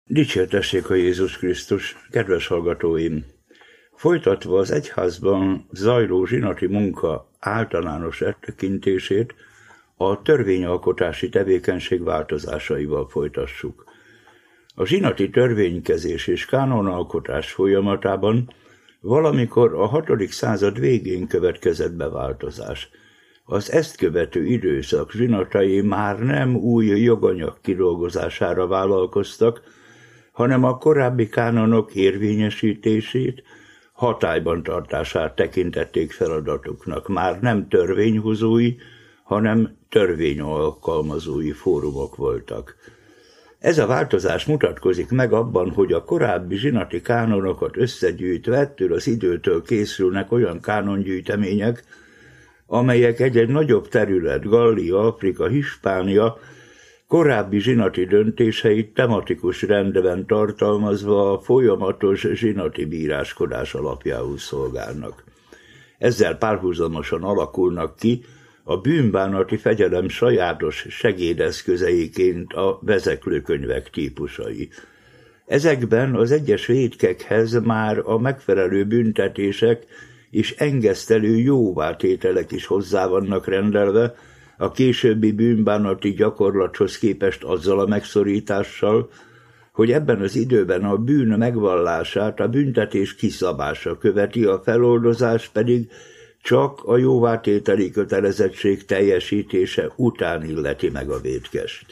Dicsértessék a Jézus Krisztus, kedves hallgatóim! Folytatva az egyházban zajló zsinati munka általános áttekintését, a törvényalkotási tevékenység változásaival folytassuk. A zsinati törvénykezés és kánonalkotás folyamatában valamikor a 6. század végén következett be változás. Az ezt követő időszak zsinatai már nem új joganyag kidolgozására vállalkoztak, hanem a korábbi kánonok érvényesítését, hatályban tartását tekintették feladatuknak. Már nem törvényhozói, hanem törvényalkalmazói fórumok voltak. Ez a változás mutatkozik meg abban, hogy a korábbi zsinati kánonokat összegyűjtve ettől az időtől készülnek olyan kánongyűjtemények, amelyek egy nagyobb terület, Gallia, Afrika, Hispánia korábbi zsinati döntéseit tematikus rendben tartalmazva a folyamatos zsinati bíráskodás alapjául szolgálnak. Ezzel párhuzamosan alakulnak ki a bűnbánati fegyelem sajátos segédeszközeiként a vezeklőkönyvek típusai. Ezekben az egyes vétkekhez már a megfelelő büntetések és engesztelő jóvátételek is hozzá vannak rendelve, a későbbi bűnbánati gyakorlathoz képest azzal a megszorítással, hogy ebben az időben a bűn megvallását a büntetés kiszabása követi, a feloldozás pedig csak a jóvátételi kötelezettség teljesítése után illeti meg a vétkest.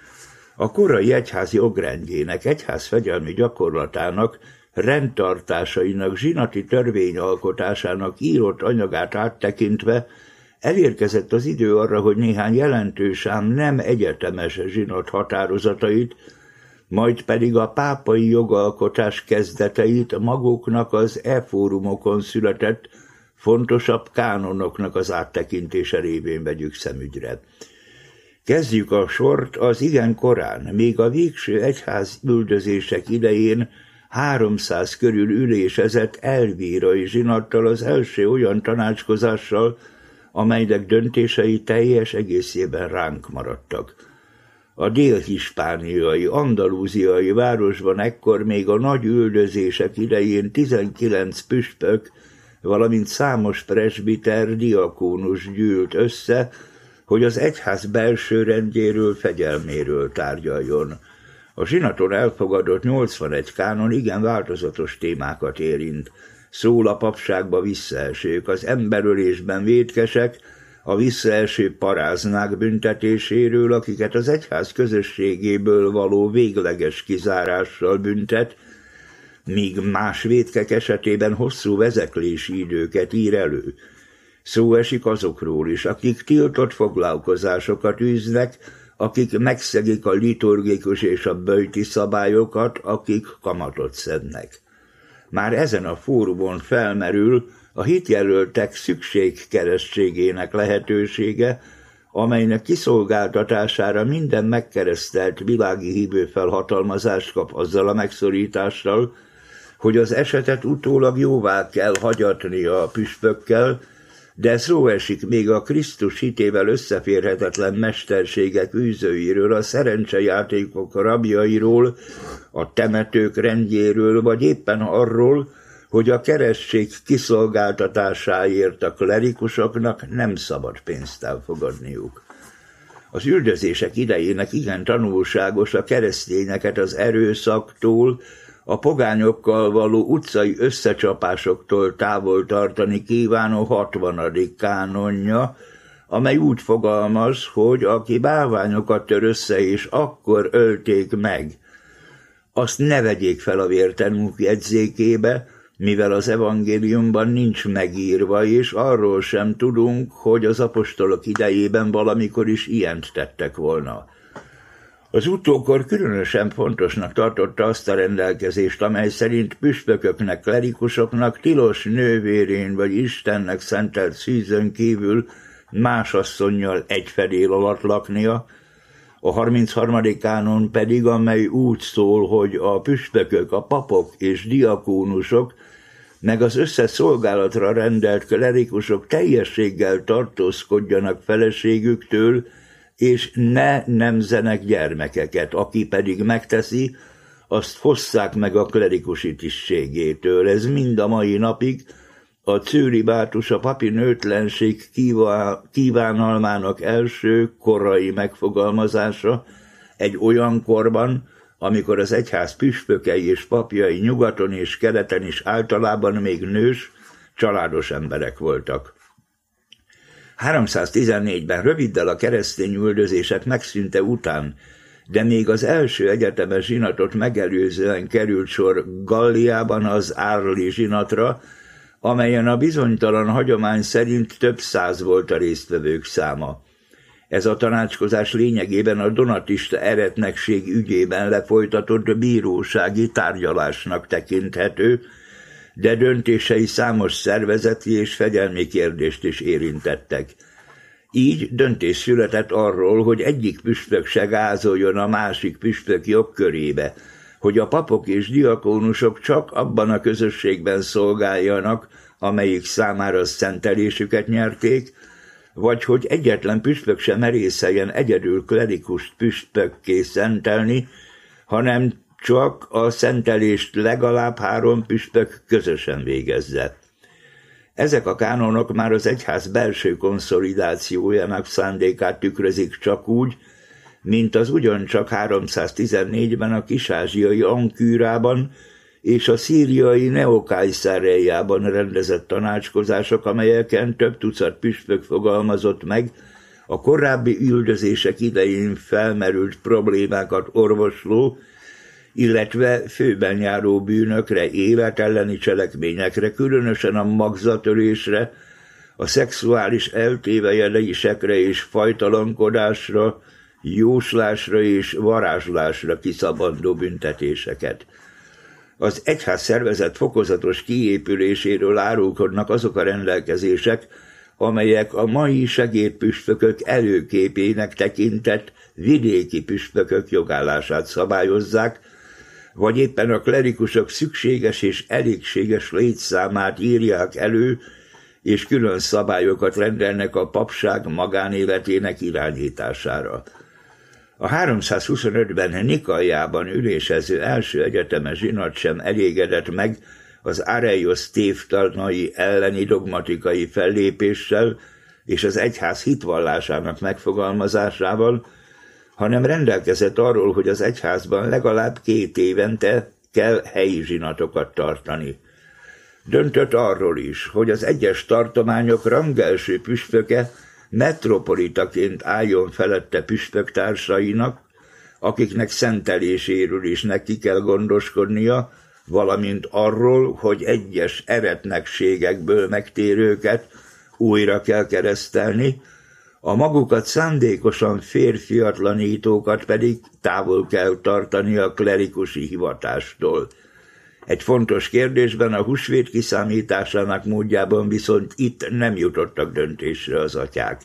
A korai egyház jogrendjének, egyházfegyelmi gyakorlatának, rendtartásainak, zsinati törvényalkotásának írott anyagát áttekintve elérkezett az idő arra, hogy néhány jelentős, ám nem egyetemes zsinat határozatait, majd pedig a pápai jogalkotás kezdeteit maguknak az fórumokon született fontosabb kánonoknak az áttekintése révén vegyük szemügyre. Kezdjük a sort az igen korán, még a végső egyház üldözések idején 300 körül ülésezett elvírai zsinattal, az első olyan tanácskozással, amelynek döntései teljes egészében ránk maradtak. A dél-hispániai, andalúziai városban ekkor még a nagy üldözések idején 19 püspök, valamint számos presbiter, diakónus gyűlt össze, hogy az egyház belső rendjéről, fegyelméről tárgyaljon. A zsinaton elfogadott 81 kánon igen változatos témákat érint. Szól a papságba visszaesők, az emberölésben vétkesek, a visszaeső paráznák büntetéséről, akiket az egyház közösségéből való végleges kizárással büntet, míg más vétkek esetében hosszú vezeklési időket ír elő. Szó esik azokról is, akik tiltott foglalkozásokat űznek, akik megszegik a liturgikus és a böjti szabályokat, akik kamatot szednek. Már ezen a fórumon felmerül a hitjelöltek szükségkeresztségének lehetősége, amelynek kiszolgáltatására minden megkeresztelt világi hívő felhatalmazást kap azzal a megszorítással, hogy az esetet utólag jóvá kell hagyatnia a püspökkel, de szó esik még a Krisztus hitével összeférhetetlen mesterségek űzőiről, a szerencsejátékok rabjairól, a temetők rendjéről, vagy éppen arról, hogy a keresztség kiszolgáltatásáért a klerikusoknak nem szabad pénzt elfogadniuk. Az üldözések idejének igen tanulságos a keresztényeket az erőszaktól, a pogányokkal való utcai összecsapásoktól távol tartani kívánó 60. kánonja, amely úgy fogalmaz, hogy aki bálványokat tör össze és akkor ölték meg, azt ne vegyék fel a vértanúk jegyzékébe, mivel az evangéliumban nincs megírva, és arról sem tudunk, hogy az apostolok idejében valamikor is ilyent tettek volna. Az utókor különösen fontosnak tartotta azt a rendelkezést, amely szerint püspököknek, klerikusoknak tilos nővérén vagy Istennek szentelt szűzön kívül más asszonnyal egy fedél alatt laknia, a 33. kánon pedig, amely úgy szól, hogy a püspökök, a papok és diakónusok, meg az összes szolgálatra rendelt klerikusok teljességgel tartózkodjanak feleségüktől, és ne nemzenek gyermekeket, aki pedig megteszi, azt fosszák meg a klerikusi tisztségétől. Ez mind a mai napig a cölibátus, a papi nőtlenség kívánalmának első korai megfogalmazása egy olyan korban, amikor az egyház püspökei és papjai nyugaton és keleten is általában még nős, családos emberek voltak. 314-ben röviddel a keresztény üldözések megszűnte után, de még az első egyetemes zsinatot megelőzően került sor Galliában az Árli zsinatra, amelyen a bizonytalan hagyomány szerint több száz volt a résztvevők száma. Ez a tanácskozás lényegében a donatista eretnekség ügyében lefolytatott bírósági tárgyalásnak tekinthető, de döntései számos szervezeti és fegyelmi kérdést is érintettek. Így döntés született arról, hogy egyik püspök se gázoljon a másik püspök jogkörébe, hogy a papok és diakónusok csak abban a közösségben szolgáljanak, amelyik számára szentelésüket nyerték, vagy hogy egyetlen püspök sem merészeljen egyedül klerikust püspökké szentelni, hanem csak a szentelést legalább 3 püspök közösen végezze. Ezek a kánonok már az egyház belső konszolidációjának szándékát tükrözik csak úgy, mint az ugyancsak 314-ben a kis-ázsiai Ankűrában és a szíriai Neokajszáreljában rendezett tanácskozások, amelyeken több tucat püspök fogalmazott meg a korábbi üldözések idején felmerült problémákat orvosló, illetve főben járó bűnökre, életelleni cselekményekre, különösen a magzatölésre, a szexuális eltévejedésekre és fajtalankodásra, jóslásra és varázslásra kiszabaduló büntetéseket. Az egyház szervezet fokozatos kiépüléséről árulkodnak azok a rendelkezések, amelyek a mai segédpüspökök előképének tekintett vidéki püspökök jogállását szabályozzák, vagy éppen a klerikusok szükséges és elégséges létszámát írják elő, és külön szabályokat rendelnek a papság magánéletének irányítására. A 325-ben Nikaiában ülésező első egyetemes zsinat sem elégedett meg az Areios tévtanai elleni dogmatikai fellépéssel és az egyház hitvallásának megfogalmazásával, hanem rendelkezett arról, hogy az egyházban legalább 2 évente kell helyi zsinatokat tartani. Döntött arról is, hogy az egyes tartományok rangelső püspöke metropolitaként álljon felette püspöktársainak, akiknek szenteléséről is neki kell gondoskodnia, valamint arról, hogy egyes eretnekségekből megtérőket újra kell keresztelni, a magukat szándékosan férfiatlanítókat pedig távol kell tartani a klerikusi hivatástól. Egy fontos kérdésben, a húsvét kiszámításának módjában viszont itt nem jutottak döntésre az atyák.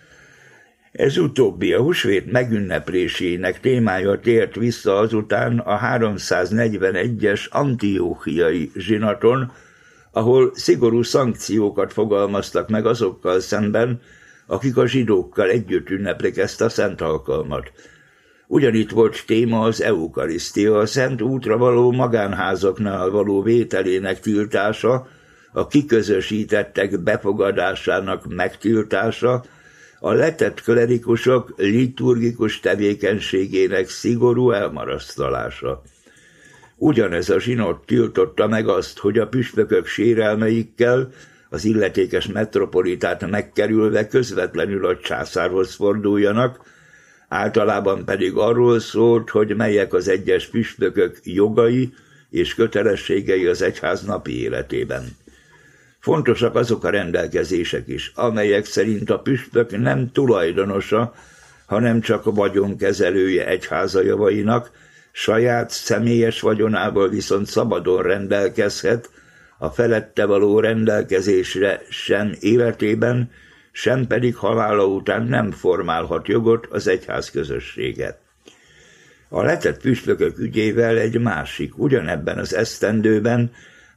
Ez utóbbi a húsvét megünneplésének témája tért vissza azután a 341-es antióchiai zsinaton, ahol szigorú szankciókat fogalmaztak meg azokkal szemben, akik a zsidókkal együtt ünneplik ezt a szent alkalmat. Ugyanitt volt téma az eukarisztia, a szent útra való magánházaknál való vételének tiltása, a kiközösítettek befogadásának megtiltása, a letett klerikusok liturgikus tevékenységének szigorú elmarasztalása. Ugyanez a zsinat tiltotta meg azt, hogy a püspökök sérelmeikkel az illetékes metropolitát megkerülve közvetlenül a császárhoz forduljanak, általában pedig arról szólt, hogy melyek az egyes püspökök jogai és kötelességei az egyház napi életében. Fontosak azok a rendelkezések is, amelyek szerint a püspök nem tulajdonosa, hanem csak vagyonkezelője egyháza javainak, saját személyes vagyonából viszont szabadon rendelkezhet, a felette való rendelkezésre sem életében, sem pedig halála után nem formálhat jogot az egyház közössége. A letett püspökök ügyével egy másik, ugyanebben az esztendőben,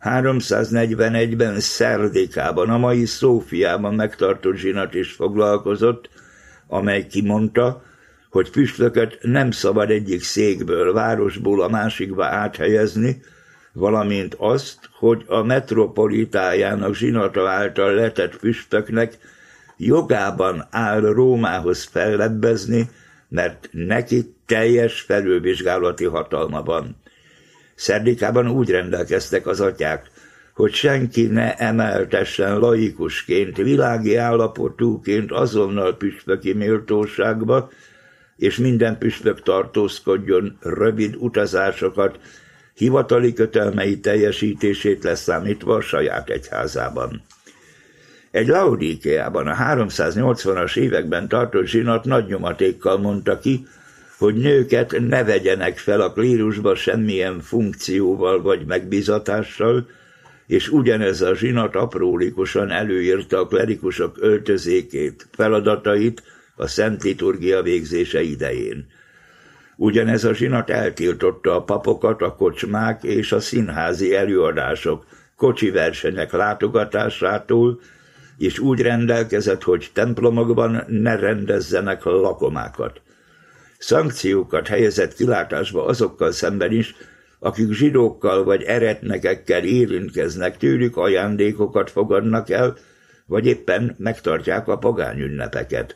341-ben Szerdikában, a mai Szófiában megtartott zsinat is foglalkozott, amely kimondta, hogy püspököt nem szabad egyik székből, városból a másikba áthelyezni, valamint azt, hogy a metropolitájának zsinata által letett püspöknek jogában áll Rómához fellebbezni, mert neki teljes felülvizsgálati hatalma van. Szerdikában úgy rendelkeztek az atyák, hogy senki ne emeltessen laikusként, világi állapotúként azonnal püspöki méltóságba, és minden püspök tartózkodjon rövid utazásokat, hivatali kötelmei teljesítését leszámítva a saját egyházában. Egy Laodíkeában a 380-as években tartott zsinat nagy nyomatékkal mondta ki, hogy nőket ne vegyenek fel a klérusba semmilyen funkcióval vagy megbízatással, és ugyanez a zsinat aprólikosan előírta a klerikusok öltözékét, feladatait a szent liturgia végzése idején. Ugyanez a zsinat eltiltotta a papokat a kocsmák és a színházi előadások, kocsi versenyek látogatásától, és úgy rendelkezett, hogy templomokban ne rendezzenek lakomákat. Szankciókat helyezett kilátásba azokkal szemben is, akik zsidókkal vagy eretnekekkel érintkeznek, tőlük ajándékokat fogadnak el, vagy éppen megtartják a pogány ünnepeket.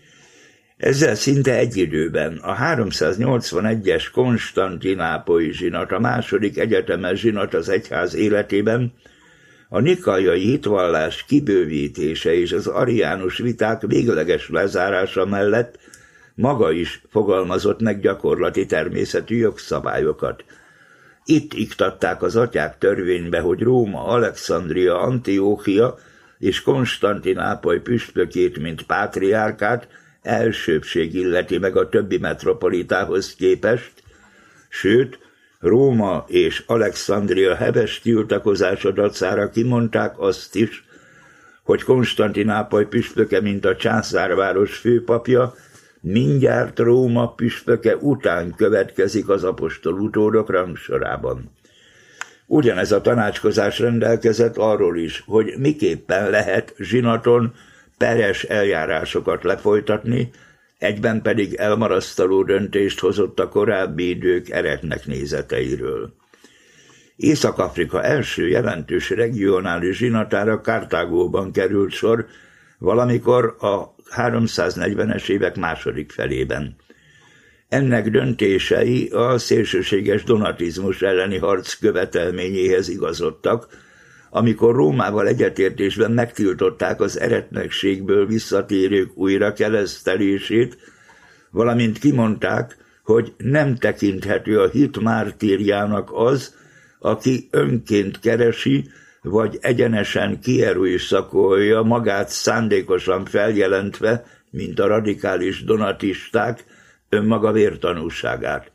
Ezzel szinte egy időben a 381-es konstantinápolyi zsinat, a második egyetemes zsinat az egyház életében, a nikaiai hitvallás kibővítése és az ariánus viták végleges lezárása mellett maga is fogalmazott meg gyakorlati természetű jogszabályokat. Itt iktatták az atyák törvénybe, hogy Róma, Alexandria, Antióchia és Konstantinápoly püspökét, mint pátriárkát elsőbbség illeti meg a többi metropolitához képest, sőt, Róma és Alexandria heves tiltakozása dacára kimondták azt is, hogy Konstantinápoly püspöke, mint a császárváros főpapja, mindjárt Róma püspöke után következik az apostol utódok rangsorában. Ugyanez a tanácskozás rendelkezett arról is, hogy miképpen lehet zsinaton peres eljárásokat lefolytatni, egyben pedig elmarasztaló döntést hozott a korábbi idők eretnek nézeteiről. Észak-Afrika első jelentős regionális zsinatára Kartágóban került sor, valamikor a 340-es évek második felében. Ennek döntései a szélsőséges donatizmus elleni harc követelményéhez igazodtak, amikor Rómával egyetértésben megtiltották az eretnekségből visszatérők újrakeresztelését, valamint kimondták, hogy nem tekinthető a hit mártírjának az, aki önként keresi, vagy egyenesen kierőszakolja magát szándékosan feljelentve, mint a radikális donatisták, önmaga vértanúságát.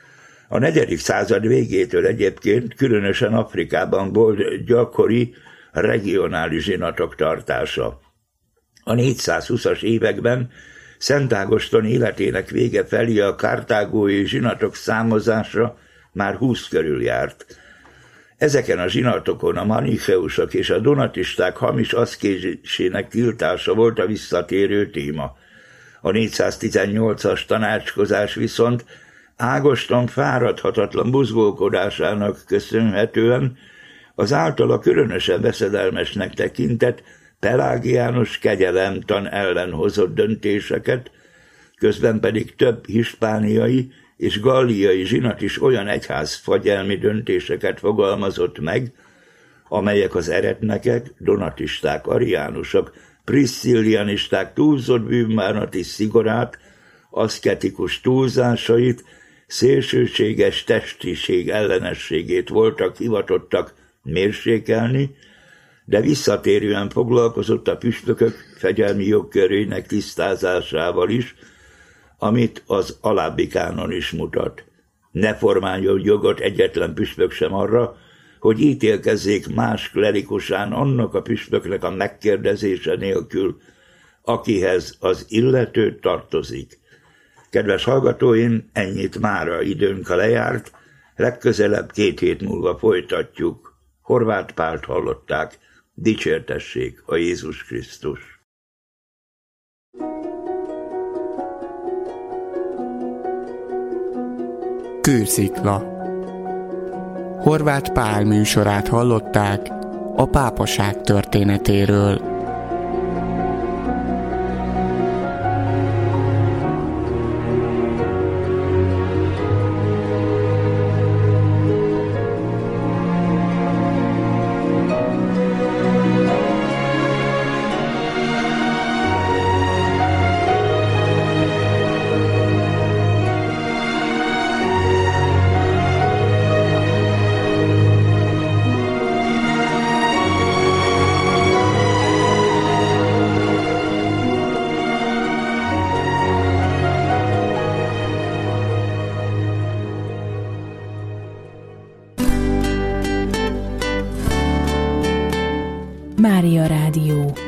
A 4. század végétől egyébként különösen Afrikában volt gyakori regionális zsinatok tartása. A 420-as években Szent Ágoston életének vége felé a kartágói zsinatok számozása már 20 körül járt. Ezeken a zsinatokon a manicheusok és a donatisták hamis aszkézésének tiltása volt a visszatérő téma. A 418-as tanácskozás viszont Ágoston fáradhatatlan buzgolkodásának köszönhetően az általa különösen veszedelmesnek tekintett pelágiánus kegyelemtan ellen hozott döntéseket, közben pedig több hispániai és galliai zsinat is olyan egyházfagyelmi döntéseket fogalmazott meg, amelyek az eretnekek, donatisták, ariánusok, priscillianisták túlzott bűnbánati szigorát, aszketikus túlzásait, szélsőséges testiség ellenességét voltak hivatottak mérsékelni, de visszatérően foglalkozott a püspökök fegyelmi jogkörének tisztázásával is, amit az alábbi kánon is mutat. Ne formáljon jogot egyetlen püspök sem arra, hogy ítélkezzék más klerikusán annak a püspöknek a megkérdezése nélkül, akihez az illető tartozik. Kedves hallgatóim, ennyit mára időnk lejárt, legközelebb 2 hét múlva folytatjuk. Horváth Pált hallották, dicsértessék a Jézus Krisztus! Kőszikla. Horváth Pál műsorát hallották a pápaság történetéről. Mária Rádió.